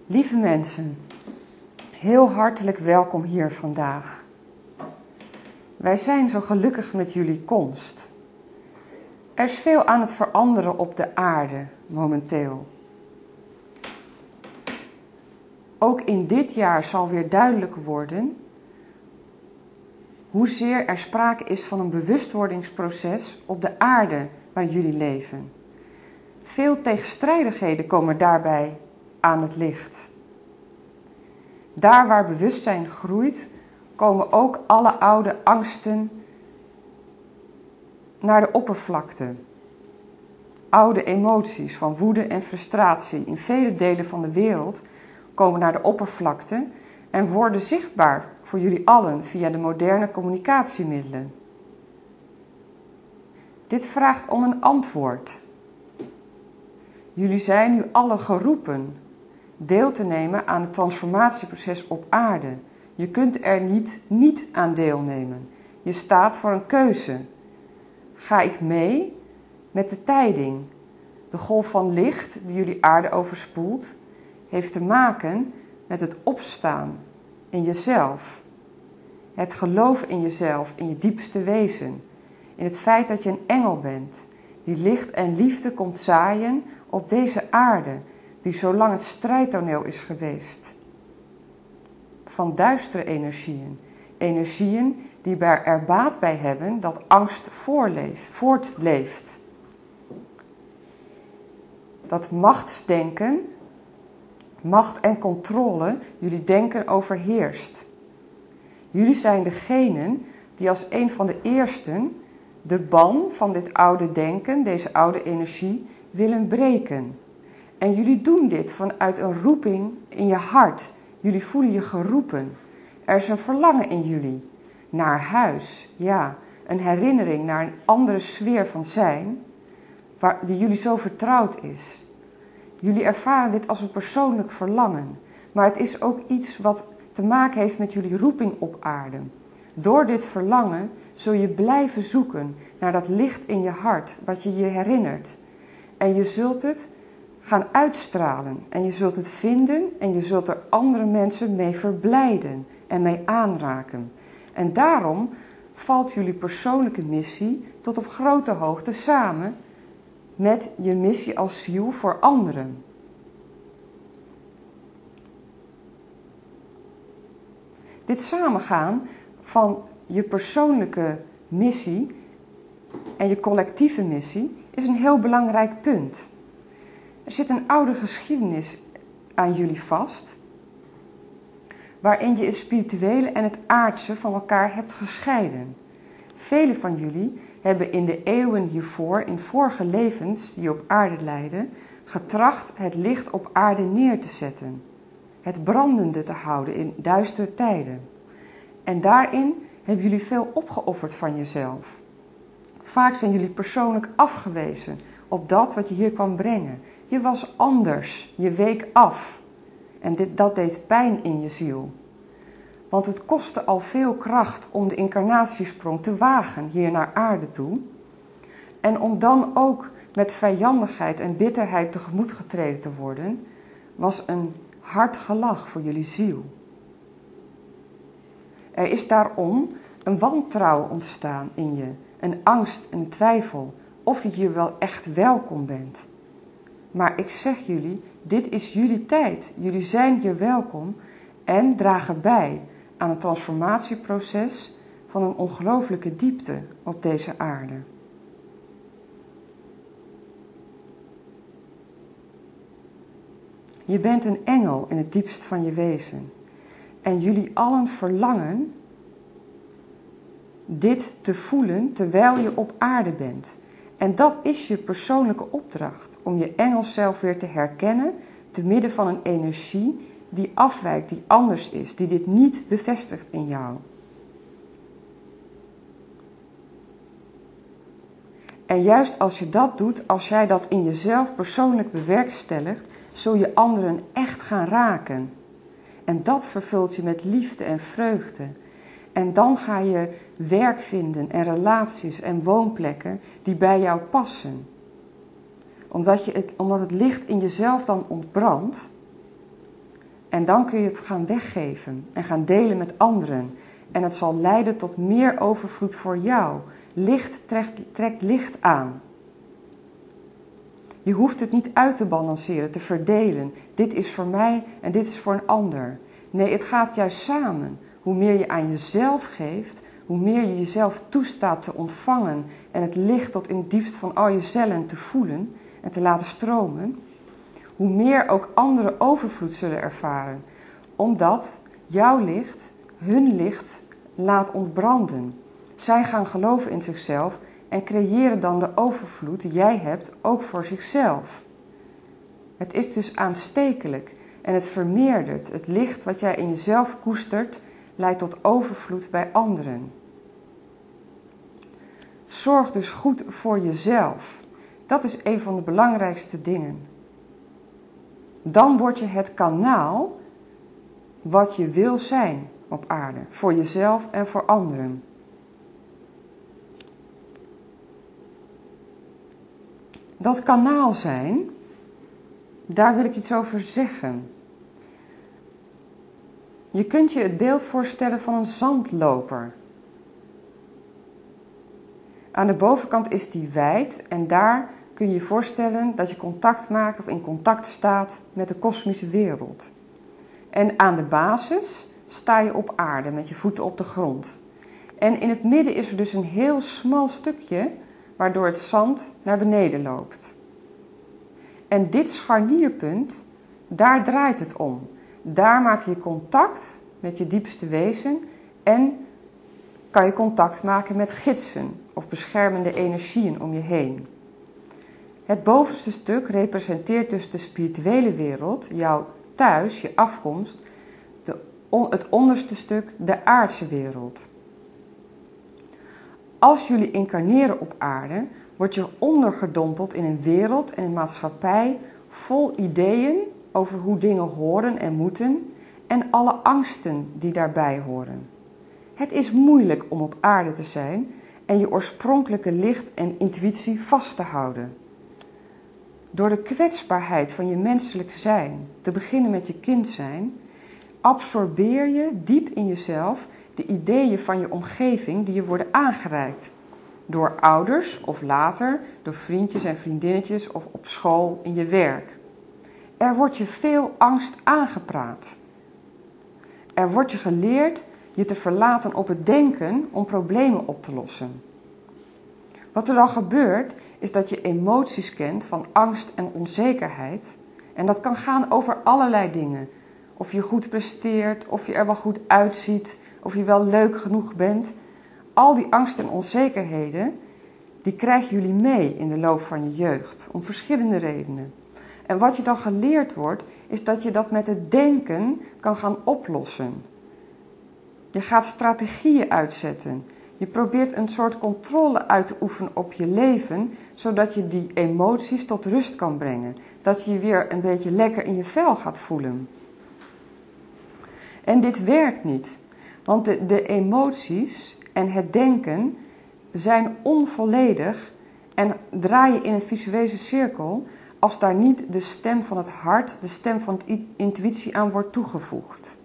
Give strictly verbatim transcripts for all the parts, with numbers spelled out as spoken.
Lieve mensen, heel hartelijk welkom hier vandaag. Wij zijn zo gelukkig met jullie komst. Er is veel aan het veranderen op de aarde momenteel. Ook in dit jaar zal weer duidelijk worden hoezeer er sprake is van een bewustwordingsproces op de aarde waar jullie leven. Veel tegenstrijdigheden komen daarbij aan het licht. Daar waar bewustzijn groeit, komen ook alle oude angsten naar de oppervlakte. Oude emoties van woede en frustratie in vele delen van de wereld komen naar de oppervlakte en worden zichtbaar voor jullie allen via de moderne communicatiemiddelen. Dit vraagt om een antwoord. Jullie zijn nu allen geroepen deel te nemen aan het transformatieproces op aarde. Je kunt er niet niet aan deelnemen. Je staat voor een keuze. Ga ik mee met de tijding? De golf van licht die jullie aarde overspoelt, heeft te maken met het opstaan in jezelf. Het geloof in jezelf, in je diepste wezen. In het feit dat je een engel bent, die licht en liefde komt zaaien op deze aarde, die zo lang het strijdtoneel is geweest. Van duistere energieën. Energieën die er baat bij hebben dat angst voorleeft, voortleeft. Dat machtsdenken, macht en controle, jullie denken overheerst. Jullie zijn degenen die als een van de eersten de ban van dit oude denken, deze oude energie, willen breken. En jullie doen dit vanuit een roeping in je hart. Jullie voelen je geroepen. Er is een verlangen in jullie. Naar huis, ja. Een herinnering naar een andere sfeer van zijn, waar, die jullie zo vertrouwd is. Jullie ervaren dit als een persoonlijk verlangen. Maar het is ook iets wat te maken heeft met jullie roeping op aarde. Door dit verlangen zul je blijven zoeken naar dat licht in je hart, wat je je herinnert. En je zult het gaan uitstralen en je zult het vinden en je zult er andere mensen mee verblijden en mee aanraken. En daarom valt jullie persoonlijke missie tot op grote hoogte samen met je missie als ziel voor anderen. Dit samengaan van je persoonlijke missie en je collectieve missie is een heel belangrijk punt. Er zit een oude geschiedenis aan jullie vast, waarin je het spirituele en het aardse van elkaar hebt gescheiden. Velen van jullie hebben in de eeuwen hiervoor, in vorige levens die op aarde leiden, getracht het licht op aarde neer te zetten. Het brandende te houden in duistere tijden. En daarin hebben jullie veel opgeofferd van jezelf. Vaak zijn jullie persoonlijk afgewezen op dat wat je hier kwam brengen. Je was anders, je week af. En dit, dat deed pijn in je ziel. Want het kostte al veel kracht om de incarnatiesprong te wagen hier naar aarde toe. En om dan ook met vijandigheid en bitterheid tegemoet getreden te worden, was een hard gelach voor jullie ziel. Er is daarom een wantrouwen ontstaan in je, een angst en een twijfel of je hier wel echt welkom bent. Maar ik zeg jullie, dit is jullie tijd. Jullie zijn hier welkom en dragen bij aan het transformatieproces van een ongelooflijke diepte op deze aarde. Je bent een engel in het diepst van je wezen. En jullie allen verlangen dit te voelen terwijl je op aarde bent. En dat is je persoonlijke opdracht, om je engelzelf weer te herkennen te midden van een energie die afwijkt, die anders is, die dit niet bevestigt in jou. En juist als je dat doet, als jij dat in jezelf persoonlijk bewerkstelligt, zul je anderen echt gaan raken. En dat vervult je met liefde en vreugde. En dan ga je werk vinden en relaties en woonplekken die bij jou passen. Omdat, je het, omdat het licht in jezelf dan ontbrandt, En dan kun je het gaan weggeven en gaan delen met anderen. En het zal leiden tot meer overvloed voor jou. Licht trekt, trekt licht aan. Je hoeft het niet uit te balanceren, te verdelen. Dit is voor mij en dit is voor een ander. Nee, het gaat juist samen. Hoe meer je aan jezelf geeft, hoe meer je jezelf toestaat te ontvangen en het licht tot in het diepst van al je cellen te voelen en te laten stromen, hoe meer ook anderen overvloed zullen ervaren. Omdat jouw licht hun licht laat ontbranden. Zij gaan geloven in zichzelf en creëren dan de overvloed die jij hebt ook voor zichzelf. Het is dus aanstekelijk en het vermeerdert. Het licht wat jij in jezelf koestert, leidt tot overvloed bij anderen. Zorg dus goed voor jezelf. Dat is een van de belangrijkste dingen. Dan word je het kanaal wat je wil zijn op aarde. Voor jezelf en voor anderen. Dat kanaal zijn, daar wil ik iets over zeggen. Je kunt je het beeld voorstellen van een zandloper. Aan de bovenkant is die wijd en daar kun je je voorstellen dat je contact maakt of in contact staat met de kosmische wereld. En aan de basis sta je op aarde met je voeten op de grond. En in het midden is er dus een heel smal stukje waardoor het zand naar beneden loopt. En dit scharnierpunt, daar draait het om. Daar maak je contact met je diepste wezen en kan je contact maken met gidsen of beschermende energieën om je heen. Het bovenste stuk representeert dus de spirituele wereld, jouw thuis, je afkomst, de, het onderste stuk de aardse wereld. Als jullie incarneren op aarde, word je ondergedompeld in een wereld en een maatschappij vol ideeën over hoe dingen horen en moeten en alle angsten die daarbij horen. Het is moeilijk om op aarde te zijn en je oorspronkelijke licht en intuïtie vast te houden. Door de kwetsbaarheid van je menselijk zijn, te beginnen met je kind zijn, absorbeer je diep in jezelf de ideeën van je omgeving die je worden aangereikt. Door ouders of later door vriendjes en vriendinnetjes of op school in je werk. Er wordt je veel angst aangepraat. Er wordt je geleerd je te verlaten op het denken om problemen op te lossen. Wat er dan gebeurt, is dat je emoties kent van angst en onzekerheid. En dat kan gaan over allerlei dingen. Of je goed presteert, of je er wel goed uitziet, of je wel leuk genoeg bent. Al die angst en onzekerheden, die krijgen jullie mee in de loop van je jeugd, om verschillende redenen. En wat je dan geleerd wordt, is dat je dat met het denken kan gaan oplossen. Je gaat strategieën uitzetten. Je probeert een soort controle uit te oefenen op je leven, zodat je die emoties tot rust kan brengen. Dat je je weer een beetje lekker in je vel gaat voelen. En dit werkt niet, want de, de emoties en het denken zijn onvolledig en draaien in een visuele cirkel als daar niet de stem van het hart, de stem van de intuïtie aan wordt toegevoegd.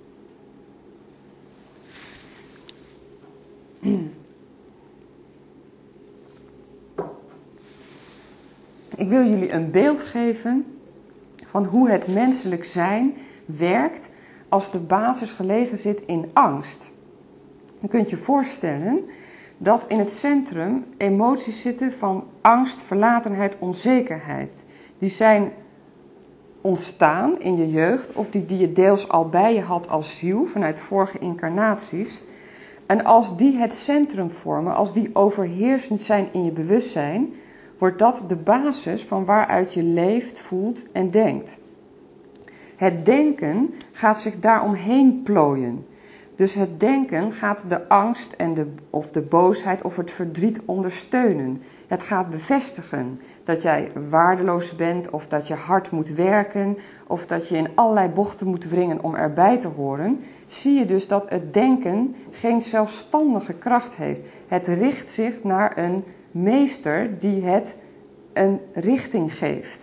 Ik wil jullie een beeld geven van hoe het menselijk zijn werkt als de basis gelegen zit in angst. Je kunt je voorstellen dat in het centrum emoties zitten van angst, verlatenheid, onzekerheid. Die zijn ontstaan in je jeugd of die, die je deels al bij je had als ziel vanuit vorige incarnaties. En als die het centrum vormen, als die overheersend zijn in je bewustzijn, wordt dat de basis van waaruit je leeft, voelt en denkt. Het denken gaat zich daaromheen plooien. Dus het denken gaat de angst en de, of de boosheid of het verdriet ondersteunen. Het gaat bevestigen dat jij waardeloos bent of dat je hard moet werken of dat je in allerlei bochten moet wringen om erbij te horen. Zie je dus dat het denken geen zelfstandige kracht heeft. Het richt zich naar een meester die het een richting geeft.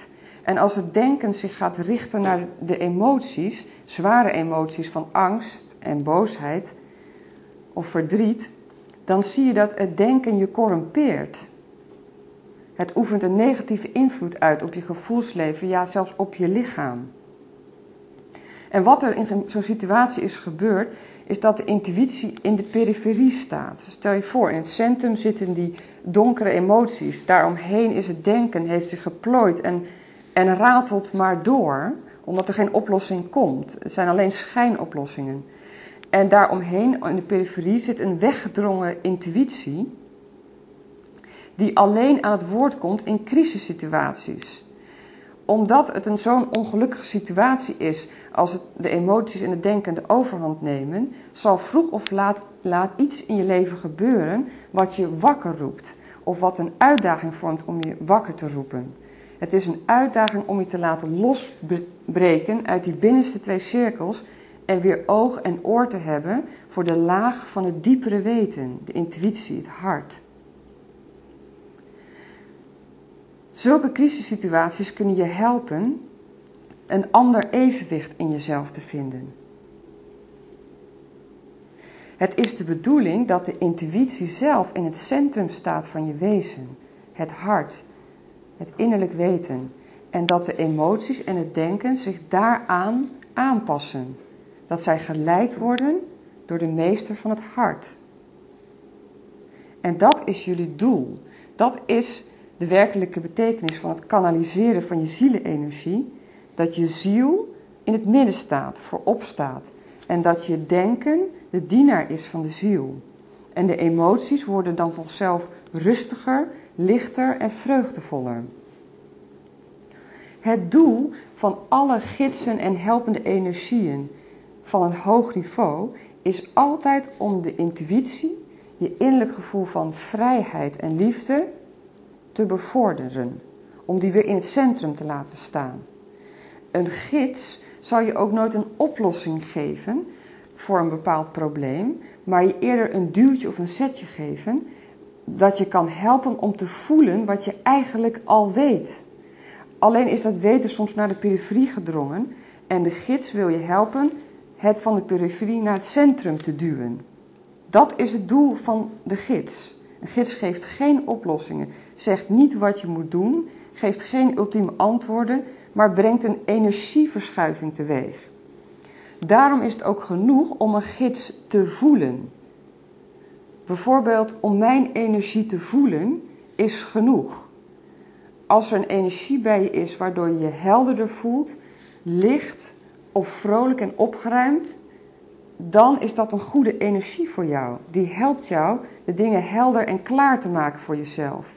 En als het denken zich gaat richten naar de emoties, zware emoties van angst en boosheid of verdriet, dan zie je dat het denken je corrumpeert. Het oefent een negatieve invloed uit op je gevoelsleven, ja zelfs op je lichaam. En wat er in zo'n situatie is gebeurd, is dat de intuïtie in de periferie staat. Stel je voor, in het centrum zitten die donkere emoties. Daaromheen is het denken, heeft zich geplooid en, en ratelt maar door, omdat er geen oplossing komt. Het zijn alleen schijnoplossingen. En daaromheen, in de periferie, zit een weggedrongen intuïtie, die alleen aan het woord komt in crisissituaties. Omdat het een zo'n ongelukkige situatie is, als het de emoties en het denken de overhand nemen, zal vroeg of laat, laat iets in je leven gebeuren wat je wakker roept. Of wat een uitdaging vormt om je wakker te roepen. Het is een uitdaging om je te laten losbreken uit die binnenste twee cirkels en weer oog en oor te hebben voor de laag van het diepere weten, de intuïtie, het hart. Zulke crisissituaties kunnen je helpen een ander evenwicht in jezelf te vinden. Het is de bedoeling dat de intuïtie zelf in het centrum staat van je wezen, het hart, het innerlijk weten, en dat de emoties en het denken zich daaraan aanpassen. Dat zij geleid worden door de meester van het hart. En dat is jullie doel. Dat is de werkelijke betekenis van het kanaliseren van je zielenenergie, dat je ziel in het midden staat, voorop staat. En dat je denken de dienaar is van de ziel. En de emoties worden dan vanzelf rustiger, lichter en vreugdevoller. Het doel van alle gidsen en helpende energieën van een hoog niveau is altijd om de intuïtie, je innerlijk gevoel van vrijheid en liefde, te bevorderen, om die weer in het centrum te laten staan. Een gids zal je ook nooit een oplossing geven voor een bepaald probleem, maar je eerder een duwtje of een zetje geven, dat je kan helpen om te voelen wat je eigenlijk al weet. Alleen is dat weten soms naar de periferie gedrongen en de gids wil je helpen het van de periferie naar het centrum te duwen. Dat is het doel van de gids. Een gids geeft geen oplossingen, zegt niet wat je moet doen, geeft geen ultieme antwoorden, maar brengt een energieverschuiving teweeg. Daarom is het ook genoeg om een gids te voelen. Bijvoorbeeld, om mijn energie te voelen, is genoeg. Als er een energie bij je is waardoor je je helderder voelt, licht of vrolijk en opgeruimd, dan is dat een goede energie voor jou. Die helpt jou de dingen helder en klaar te maken voor jezelf.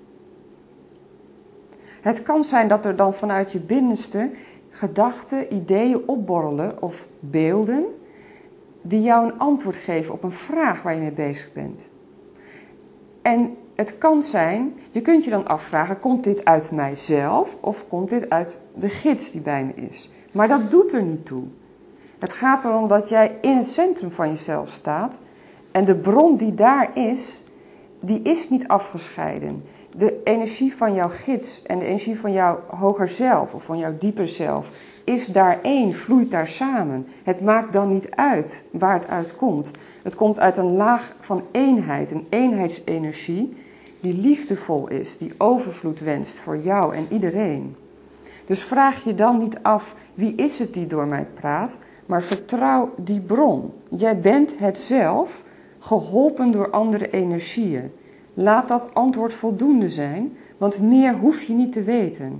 Het kan zijn dat er dan vanuit je binnenste gedachten, ideeën opborrelen of beelden die jou een antwoord geven op een vraag waar je mee bezig bent. En het kan zijn, je kunt je dan afvragen, komt dit uit mijzelf of komt dit uit de gids die bij me is? Maar dat doet er niet toe. Het gaat erom dat jij in het centrum van jezelf staat en de bron die daar is, die is niet afgescheiden. De energie van jouw gids en de energie van jouw hoger zelf of van jouw dieper zelf is daar één, vloeit daar samen. Het maakt dan niet uit waar het uit komt. Het komt uit een laag van eenheid, een eenheidsenergie die liefdevol is, die overvloed wenst voor jou en iedereen. Dus vraag je dan niet af, wie is het die door mij praat, maar vertrouw die bron. Jij bent het zelf, geholpen door andere energieën. Laat dat antwoord voldoende zijn, want meer hoef je niet te weten.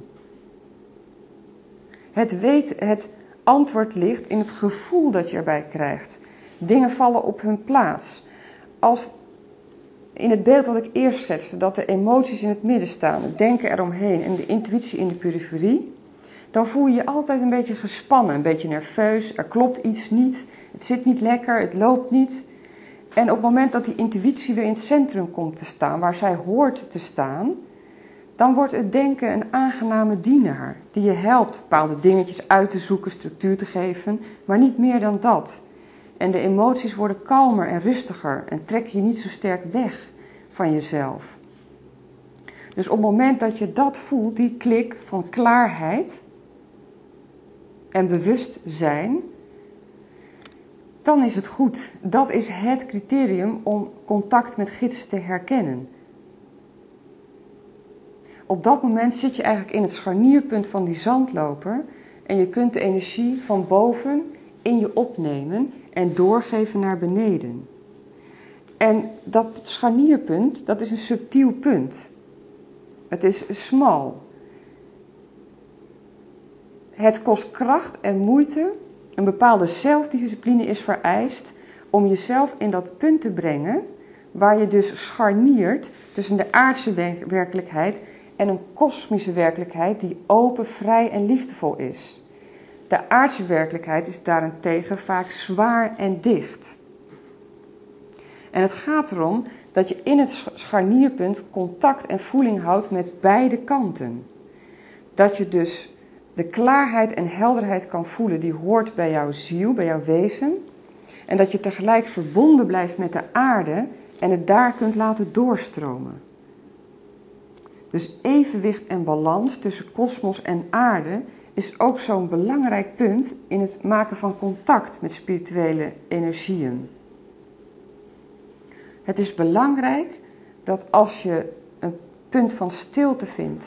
Het, weet, het antwoord ligt in het gevoel dat je erbij krijgt. Dingen vallen op hun plaats. Als in het beeld wat ik eerst schetste, dat de emoties in het midden staan, het denken eromheen en de intuïtie in de periferie, dan voel je je altijd een beetje gespannen, een beetje nerveus, er klopt iets niet, het zit niet lekker, het loopt niet. En op het moment dat die intuïtie weer in het centrum komt te staan, waar zij hoort te staan, dan wordt het denken een aangename dienaar, die je helpt bepaalde dingetjes uit te zoeken, structuur te geven, maar niet meer dan dat. En de emoties worden kalmer en rustiger en trek je niet zo sterk weg van jezelf. Dus op het moment dat je dat voelt, die klik van klaarheid en bewustzijn, dan is het goed. Dat is het criterium om contact met gidsen te herkennen. Op dat moment zit je eigenlijk in het scharnierpunt van die zandloper en je kunt de energie van boven in je opnemen en doorgeven naar beneden. En dat scharnierpunt, dat is een subtiel punt. Het is smal. Het kost kracht en moeite. Een bepaalde zelfdiscipline is vereist om jezelf in dat punt te brengen waar je dus scharniert tussen de aardse werkelijkheid en een kosmische werkelijkheid die open, vrij en liefdevol is. De aardse werkelijkheid is daarentegen vaak zwaar en dicht. En het gaat erom dat je in het scharnierpunt contact en voeling houdt met beide kanten. Dat je dus de klaarheid en helderheid kan voelen die hoort bij jouw ziel, bij jouw wezen. En dat je tegelijk verbonden blijft met de aarde en het daar kunt laten doorstromen. Dus evenwicht en balans tussen kosmos en aarde is ook zo'n belangrijk punt in het maken van contact met spirituele energieën. Het is belangrijk dat als je een punt van stilte vindt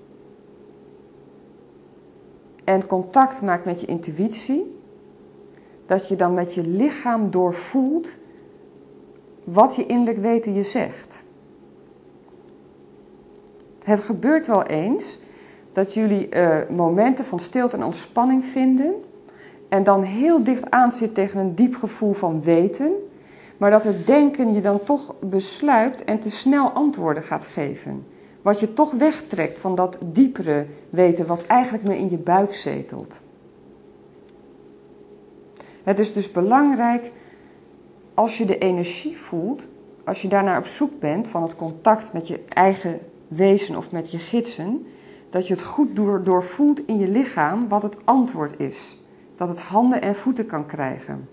en contact maakt met je intuïtie, dat je dan met je lichaam doorvoelt wat je innerlijk weten je zegt. Het gebeurt wel eens dat jullie uh, momenten van stilte en ontspanning vinden en dan heel dicht aanzit tegen een diep gevoel van weten, maar dat het denken je dan toch besluipt en te snel antwoorden gaat geven. Wat je toch wegtrekt van dat diepere weten wat eigenlijk meer in je buik zetelt. Het is dus belangrijk als je de energie voelt, als je daarnaar op zoek bent van het contact met je eigen wezen of met je gidsen, dat je het goed door, doorvoelt in je lichaam wat het antwoord is. Dat het handen en voeten kan krijgen.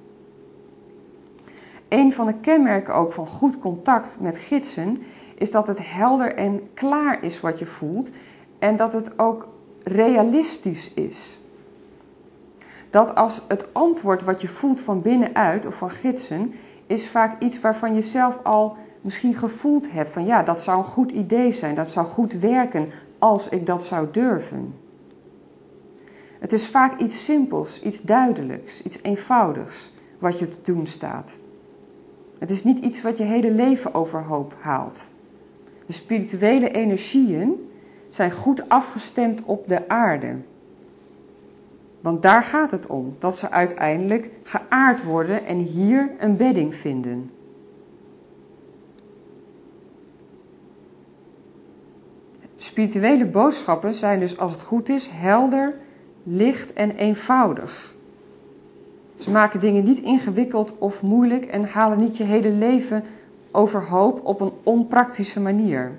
Een van de kenmerken ook van goed contact met gidsen is dat het helder en klaar is wat je voelt en dat het ook realistisch is. Dat als het antwoord wat je voelt van binnenuit of van gidsen is vaak iets waarvan je zelf al misschien gevoeld hebt van ja, dat zou een goed idee zijn, dat zou goed werken als ik dat zou durven. Het is vaak iets simpels, iets duidelijks, iets eenvoudigs wat je te doen staat. Het is niet iets wat je hele leven overhoop haalt. De spirituele energieën zijn goed afgestemd op de aarde. Want daar gaat het om, dat ze uiteindelijk geaard worden en hier een bedding vinden. Spirituele boodschappen zijn dus als het goed is helder, licht en eenvoudig. Ze maken dingen niet ingewikkeld of moeilijk en halen niet je hele leven overhoop op een onpraktische manier.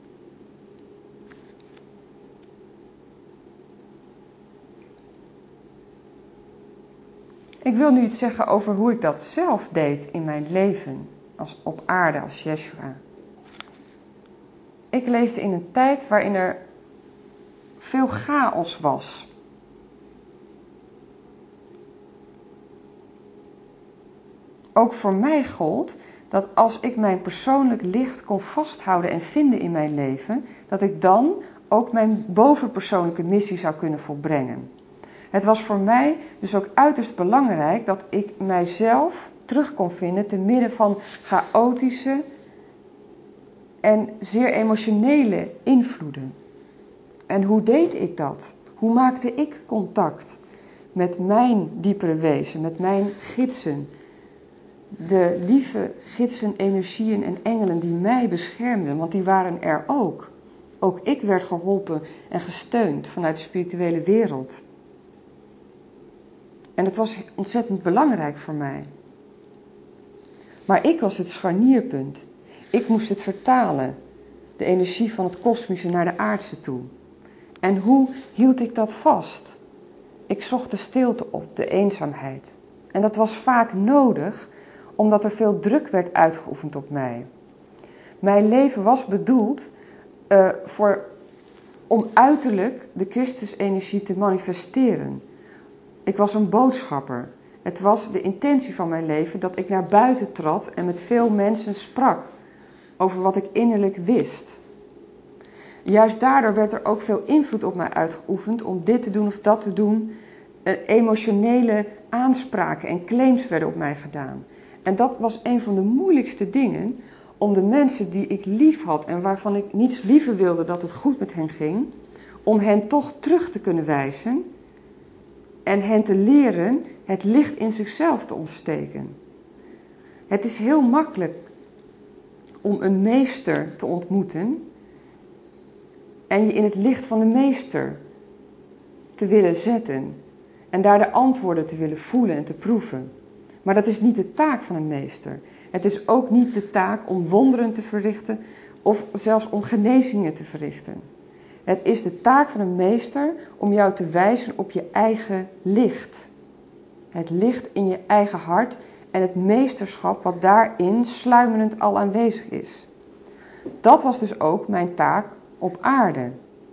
Ik wil nu iets zeggen over hoe ik dat zelf deed in mijn leven als op aarde als Yeshua. Ik leefde in een tijd waarin er veel chaos was. Ook voor mij gold dat als ik mijn persoonlijk licht kon vasthouden en vinden in mijn leven, dat ik dan ook mijn bovenpersoonlijke missie zou kunnen volbrengen. Het was voor mij dus ook uiterst belangrijk dat ik mijzelf terug kon vinden te midden van chaotische en zeer emotionele invloeden. En hoe deed ik dat? Hoe maakte ik contact met mijn diepere wezen, met mijn gidsen? De lieve gidsen, energieën en engelen die mij beschermden, want die waren er ook. Ook ik werd geholpen en gesteund vanuit de spirituele wereld. En het was ontzettend belangrijk voor mij. Maar ik was het scharnierpunt. Ik moest het vertalen, de energie van het kosmische naar de aardse toe. En hoe hield ik dat vast? Ik zocht de stilte op, de eenzaamheid. En dat was vaak nodig, omdat er veel druk werd uitgeoefend op mij. Mijn leven was bedoeld uh, voor, om uiterlijk de Christusenergie te manifesteren. Ik was een boodschapper. Het was de intentie van mijn leven dat ik naar buiten trad en met veel mensen sprak over wat ik innerlijk wist. Juist daardoor werd er ook veel invloed op mij uitgeoefend om dit te doen of dat te doen. Uh, emotionele aanspraken en claims werden op mij gedaan. En dat was een van de moeilijkste dingen, om de mensen die ik lief had en waarvan ik niets liever wilde dat het goed met hen ging, om hen toch terug te kunnen wijzen en hen te leren het licht in zichzelf te ontsteken. Het is heel makkelijk om een meester te ontmoeten en je in het licht van de meester te willen zetten en daar de antwoorden te willen voelen en te proeven. Maar dat is niet de taak van een meester. Het is ook niet de taak om wonderen te verrichten of zelfs om genezingen te verrichten. Het is de taak van een meester om jou te wijzen op je eigen licht. Het licht in je eigen hart en het meesterschap wat daarin sluimerend al aanwezig is. Dat was dus ook mijn taak op aarde.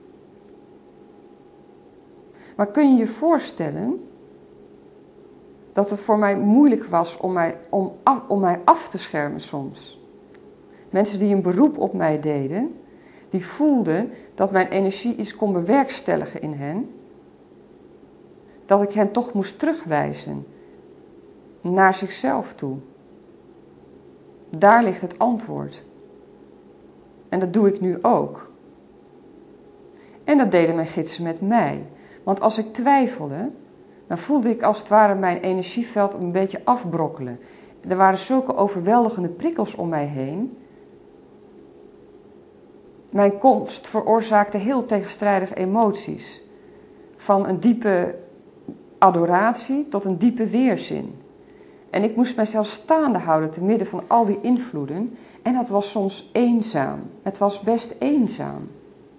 Maar kun je je voorstellen dat het voor mij moeilijk was om mij, om, af, om mij af te schermen soms? Mensen die een beroep op mij deden, die voelden dat mijn energie iets kon bewerkstelligen in hen, dat ik hen toch moest terugwijzen naar zichzelf toe. Daar ligt het antwoord. En dat doe ik nu ook. En dat deden mijn gidsen met mij. Want als ik twijfelde, dan voelde ik als het ware mijn energieveld een beetje afbrokkelen. Er waren zulke overweldigende prikkels om mij heen. Mijn komst veroorzaakte heel tegenstrijdige emoties. Van een diepe adoratie tot een diepe weerzin. En ik moest mijzelf staande houden te midden van al die invloeden. En dat was soms eenzaam. Het was best eenzaam.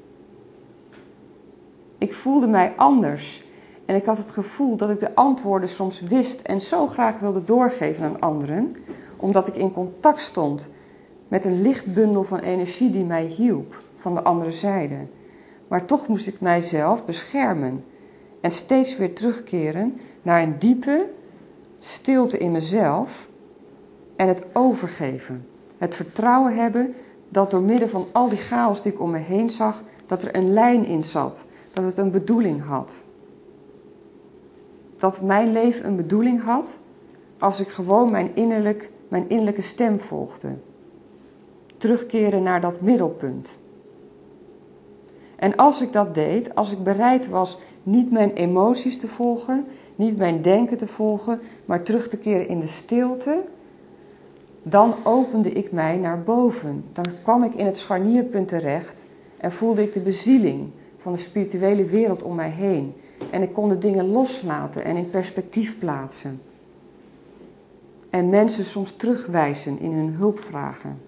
Ik voelde mij anders. En ik had het gevoel dat ik de antwoorden soms wist en zo graag wilde doorgeven aan anderen. Omdat ik in contact stond met een lichtbundel van energie die mij hielp van de andere zijde. Maar toch moest ik mijzelf beschermen. En steeds weer terugkeren naar een diepe stilte in mezelf. En het overgeven. Het vertrouwen hebben dat door middel van al die chaos die ik om me heen zag, dat er een lijn in zat. Dat het een bedoeling had. Dat mijn leven een bedoeling had als ik gewoon mijn, innerlijk, mijn innerlijke stem volgde. Terugkeren naar dat middelpunt. En als ik dat deed, als ik bereid was niet mijn emoties te volgen, niet mijn denken te volgen, maar terug te keren in de stilte, dan opende ik mij naar boven. Dan kwam ik in het scharnierpunt terecht en voelde ik de bezieling van de spirituele wereld om mij heen. En ik kon de dingen loslaten en in perspectief plaatsen. En mensen soms terugwijzen in hun hulpvragen.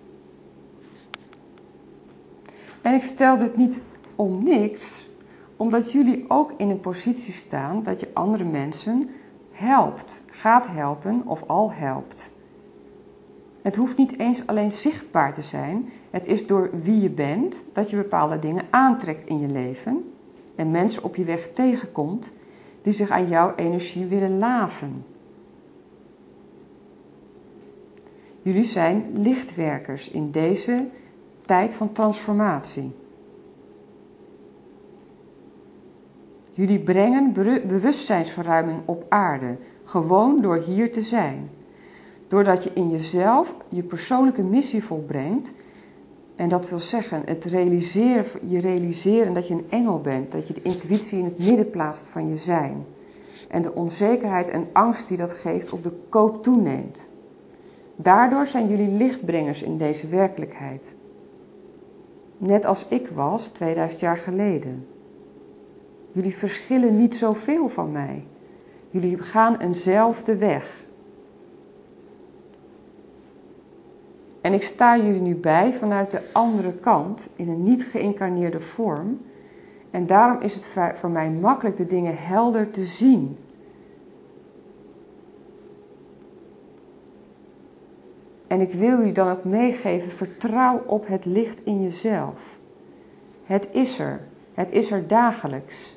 En ik vertel dit niet om niks, omdat jullie ook in een positie staan dat je andere mensen helpt, gaat helpen of al helpt. Het hoeft niet eens alleen zichtbaar te zijn. Het is door wie je bent dat je bepaalde dingen aantrekt in je leven en mensen op je weg tegenkomt die zich aan jouw energie willen laven. Jullie zijn lichtwerkers in deze tijd van transformatie. Jullie brengen bewustzijnsverruiming op aarde, gewoon door hier te zijn. Doordat je in jezelf je persoonlijke missie volbrengt. En dat wil zeggen, het realiseren, je realiseren dat je een engel bent. Dat je de intuïtie in het midden plaatst van je zijn. En de onzekerheid en angst die dat geeft op de koop toeneemt. Daardoor zijn jullie lichtbrengers in deze werkelijkheid. Net als ik was tweeduizend jaar geleden. Jullie verschillen niet zoveel van mij. Jullie gaan eenzelfde weg. En ik sta jullie nu bij vanuit de andere kant, in een niet geïncarneerde vorm. En daarom is het voor mij makkelijk de dingen helder te zien. En ik wil jullie dan ook meegeven, vertrouw op het licht in jezelf. Het is er. Het is er dagelijks.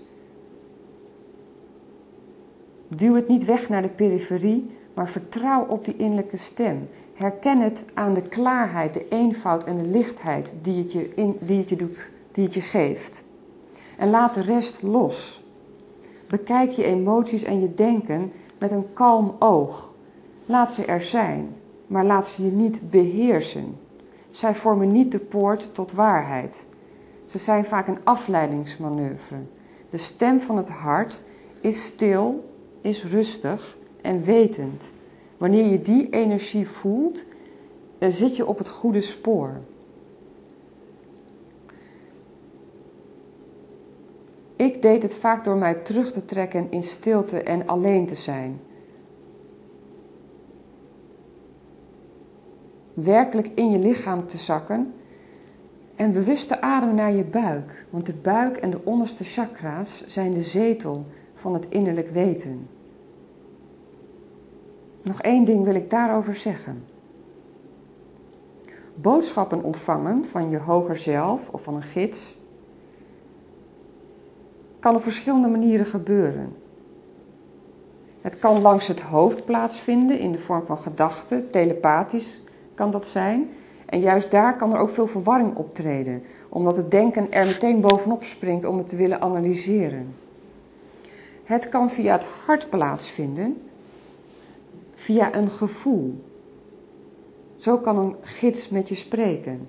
Duw het niet weg naar de periferie, maar vertrouw op die innerlijke stem. Herken het aan de klaarheid, de eenvoud en de lichtheid die het je, in, die het je, doet, die het je geeft. En laat de rest los. Bekijk je emoties en je denken met een kalm oog. Laat ze er zijn, maar laat ze je niet beheersen. Zij vormen niet de poort tot waarheid. Ze zijn vaak een afleidingsmanoeuvre. De stem van het hart is stil, is rustig en wetend. Wanneer je die energie voelt, dan zit je op het goede spoor. Ik deed het vaak door mij terug te trekken in stilte en alleen te zijn. Werkelijk in je lichaam te zakken en bewust te ademen naar je buik. Want de buik en de onderste chakra's zijn de zetel van het innerlijk weten. Nog één ding wil ik daarover zeggen. Boodschappen ontvangen van je hoger zelf of van een gids kan op verschillende manieren gebeuren. Het kan langs het hoofd plaatsvinden in de vorm van gedachten, telepathisch kan dat zijn. En juist daar kan er ook veel verwarring optreden, omdat het denken er meteen bovenop springt om het te willen analyseren. Het kan via het hart plaatsvinden, via een gevoel. Zo kan een gids met je spreken.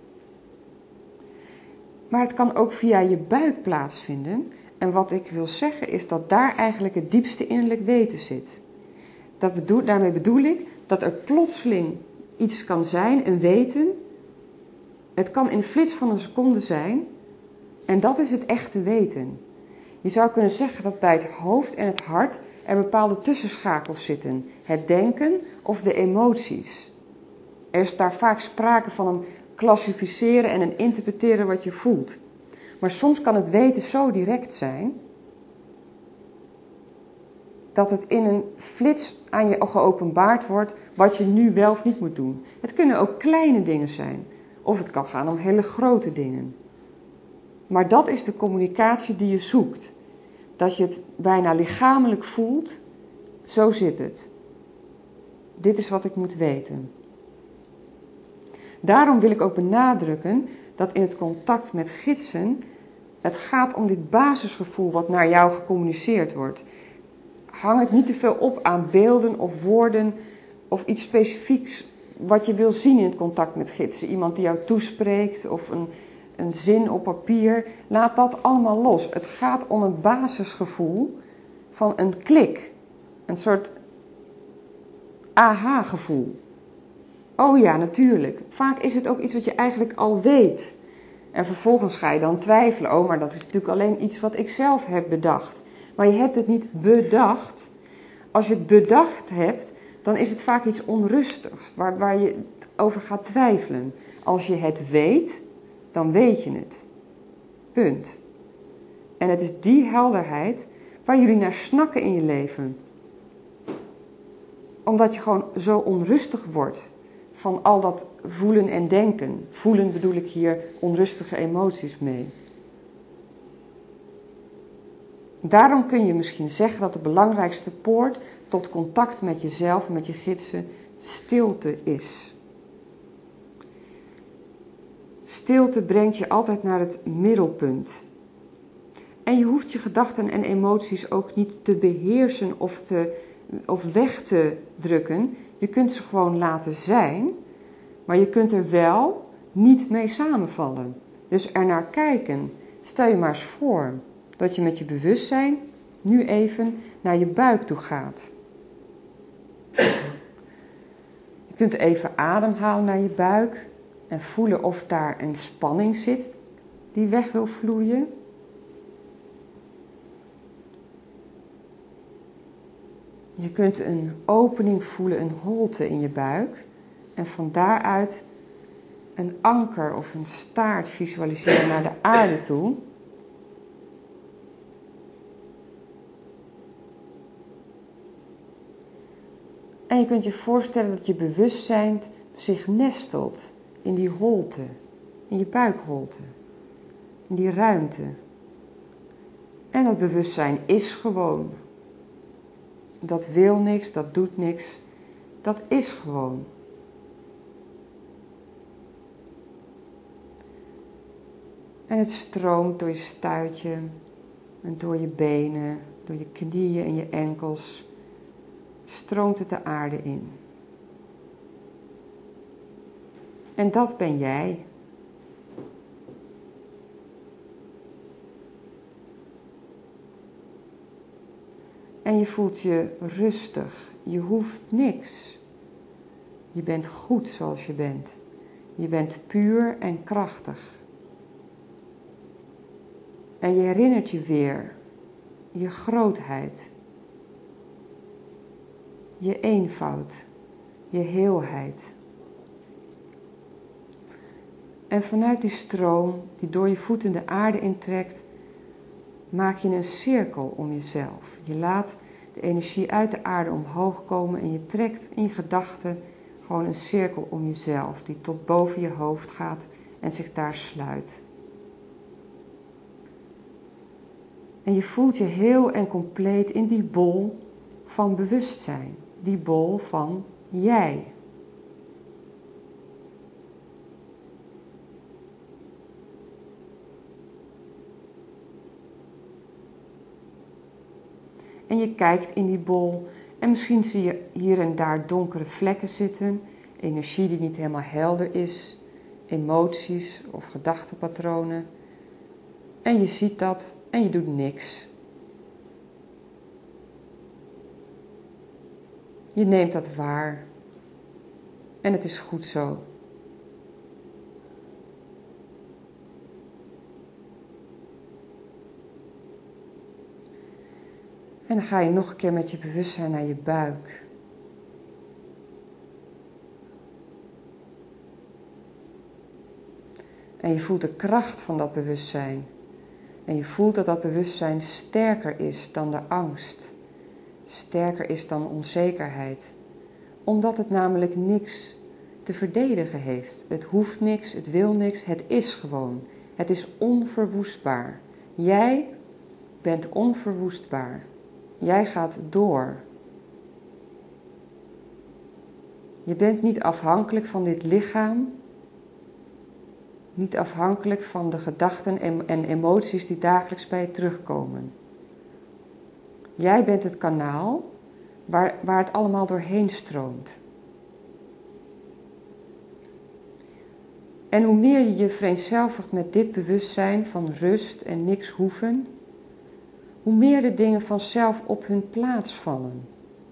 Maar het kan ook via je buik plaatsvinden. En wat ik wil zeggen is dat daar eigenlijk het diepste innerlijk weten zit. Dat bedoel, daarmee bedoel ik dat er plotseling iets kan zijn, een weten. Het kan in de flits van een seconde zijn. En dat is het echte weten. Je zou kunnen zeggen dat bij het hoofd en het hart er bepaalde tussenschakels zitten. Het denken of de emoties. Er is daar vaak sprake van een klassificeren en een interpreteren wat je voelt. Maar soms kan het weten zo direct zijn, dat het in een flits aan je geopenbaard wordt wat je nu wel of niet moet doen. Het kunnen ook kleine dingen zijn, of het kan gaan om hele grote dingen. Maar dat is de communicatie die je zoekt. Dat je het bijna lichamelijk voelt, zo zit het. Dit is wat ik moet weten. Daarom wil ik ook benadrukken dat in het contact met gidsen het gaat om dit basisgevoel wat naar jou gecommuniceerd wordt. Hang het niet te veel op aan beelden of woorden of iets specifieks wat je wil zien in het contact met gidsen. Iemand die jou toespreekt of een, een zin op papier. Laat dat allemaal los. Het gaat om een basisgevoel van een klik. Een soort aha-gevoel. Oh ja, natuurlijk. Vaak is het ook iets wat je eigenlijk al weet. En vervolgens ga je dan twijfelen. Oh, maar dat is natuurlijk alleen iets wat ik zelf heb bedacht. Maar je hebt het niet bedacht. Als je het bedacht hebt, dan is het vaak iets onrustigs. Waar, waar je over gaat twijfelen. Als je het weet, dan weet je het. Punt. En het is die helderheid waar jullie naar snakken in je leven. Omdat je gewoon zo onrustig wordt van al dat voelen en denken. Voelen bedoel ik hier onrustige emoties mee. Daarom kun je misschien zeggen dat de belangrijkste poort tot contact met jezelf en met je gidsen stilte is. Stilte brengt je altijd naar het middelpunt. En je hoeft je gedachten en emoties ook niet te beheersen of, te, of weg te drukken. Je kunt ze gewoon laten zijn, maar je kunt er wel niet mee samenvallen. Dus er naar kijken. Stel je maar eens voor dat je met je bewustzijn nu even naar je buik toe gaat. Je kunt even ademhalen naar je buik en voelen of daar een spanning zit die weg wil vloeien. Je kunt een opening voelen, een holte in je buik. En van daaruit een anker of een staart visualiseren naar de aarde toe. En je kunt je voorstellen dat je bewustzijn zich nestelt in die holte, in je buikholte. in die ruimte. En dat bewustzijn is gewoon. Dat wil niks, dat doet niks. Dat is gewoon. En het stroomt door je stuitje en door je benen, door je knieën en je enkels. Stroomt het de aarde in. En dat ben jij. En je voelt je rustig. Je hoeft niks. Je bent goed zoals je bent. Je bent puur en krachtig. En je herinnert je weer je grootheid. Je eenvoud. Je heelheid. En vanuit die stroom die door je voeten de aarde intrekt, maak je een cirkel om jezelf. Je laat de energie uit de aarde omhoog komen en je trekt in je gedachten gewoon een cirkel om jezelf, die tot boven je hoofd gaat en zich daar sluit. En je voelt je heel en compleet in die bol van bewustzijn, die bol van jij. En je kijkt in die bol en misschien zie je hier en daar donkere vlekken zitten, energie die niet helemaal helder is, emoties of gedachtenpatronen. En je ziet dat en je doet niks. Je neemt dat waar en het is goed zo. En dan ga je nog een keer met je bewustzijn naar je buik. En je voelt de kracht van dat bewustzijn. En je voelt dat dat bewustzijn sterker is dan de angst. Sterker is dan onzekerheid. Omdat het namelijk niks te verdedigen heeft. Het hoeft niks, het wil niks, het is gewoon. Het is onverwoestbaar. Jij bent onverwoestbaar. Jij gaat door. Je bent niet afhankelijk van dit lichaam. Niet afhankelijk van de gedachten en emoties die dagelijks bij je terugkomen. Jij bent het kanaal waar, waar het allemaal doorheen stroomt. En hoe meer je je vereenzelvigt met dit bewustzijn van rust en niks hoeven, hoe meer de dingen vanzelf op hun plaats vallen.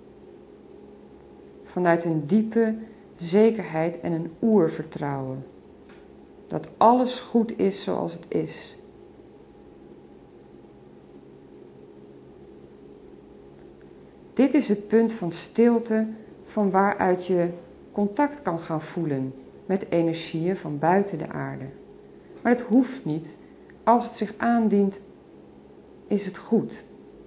Vanuit een diepe zekerheid en een oervertrouwen. Dat alles goed is zoals het is. Dit is het punt van stilte van waaruit je contact kan gaan voelen met energieën van buiten de aarde. Maar het hoeft niet. Als het zich aandient, is het goed.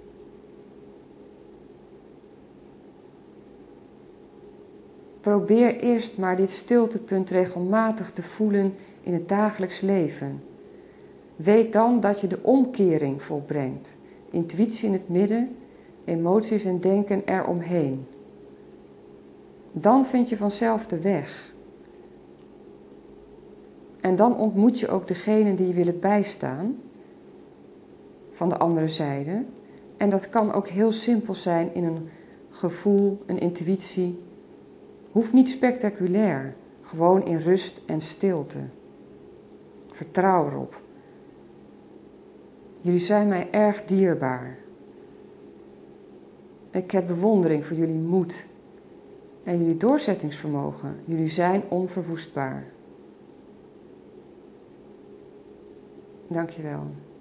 Probeer eerst maar dit stiltepunt regelmatig te voelen in het dagelijks leven. Weet dan dat je de omkering volbrengt. Intuïtie in het midden, emoties en denken eromheen. Dan vind je vanzelf de weg. En dan ontmoet je ook degenen die je willen bijstaan, van de andere zijde. En dat kan ook heel simpel zijn in een gevoel, een intuïtie. Hoeft niet spectaculair, gewoon in rust en stilte. Vertrouw erop. Jullie zijn mij erg dierbaar. Ik heb bewondering voor jullie moed en jullie doorzettingsvermogen. Jullie zijn onverwoestbaar. Dank je wel.